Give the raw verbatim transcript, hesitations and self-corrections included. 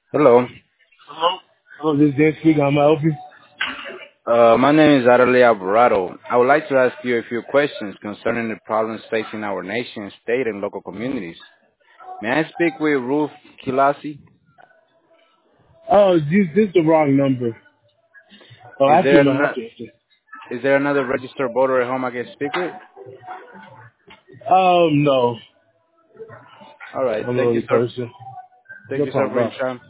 Hello. Hello? Hello, this is Dan speaking. How may I help you? Uh, my name is Adele Alvarado. I would like to ask you a few questions concerning the problems facing our nation, state, and local communities. May I speak with Ruth Kilasi? Oh, this, this is the wrong number. Oh, Is actually, there my no, answer. is there another registered voter at home I can speak with? Um, no. All right. I'm the Thank you, only sir. person. Thank No you, sir, problem, for your bro. time.